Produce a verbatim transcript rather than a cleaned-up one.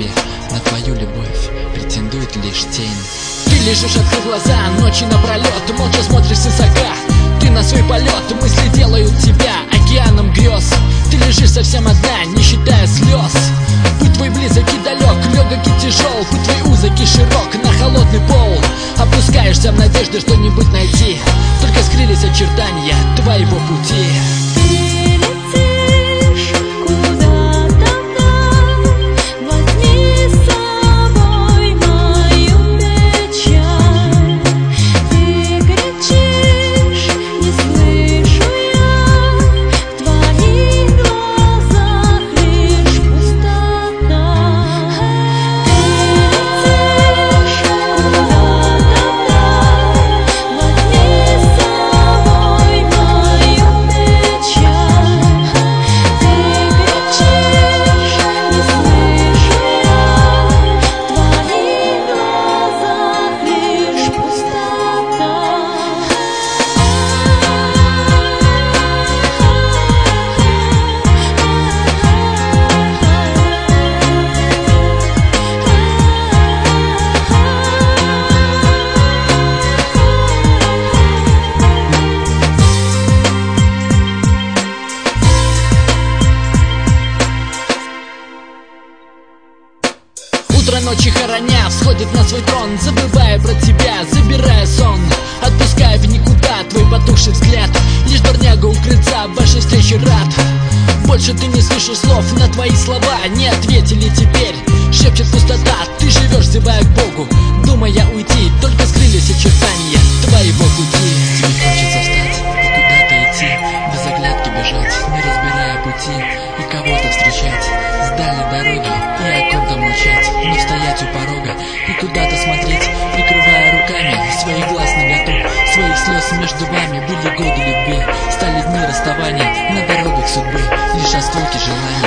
мире на твою любовь претендует лишь тень. Ты лежишь, открыв глаза, ночи напролет, молча смотришь с высока. Ты на свой полет, мысли делают тебя океаном грез. Ты лежишь совсем одна, не считая слез. Путь твой близок и далек, легок и тяжел. Путь твой узок и широк, на холодный пол опускаешься в надежде что-нибудь найти. Только скрылись очертания твоего пути. Утро ночи хороня всходит на свой трон, забывая про тебя, забирая сон, отпуская в никуда твой потухший взгляд. Лишь дворняга у крыльца вашей встречи рад. Больше ты не слышишь слов, на твои слова не ответили теперь. Шепчет пустота, ты живешь, зевая к Богу, думая уйти, только скрылись очертания твоего пути. Тебе хочется встать и куда-то идти, без оглядки бежать, не разбирая пути, и кого-то встречать с дальней дороги, и о ком-то молчать, не стоять у порога и куда-то смотреть, прикрывая руками своих глаз наготу. Своих слез между вами были годы любви, стали дни расставания на дорогах судьбы, лишь осколки желаний.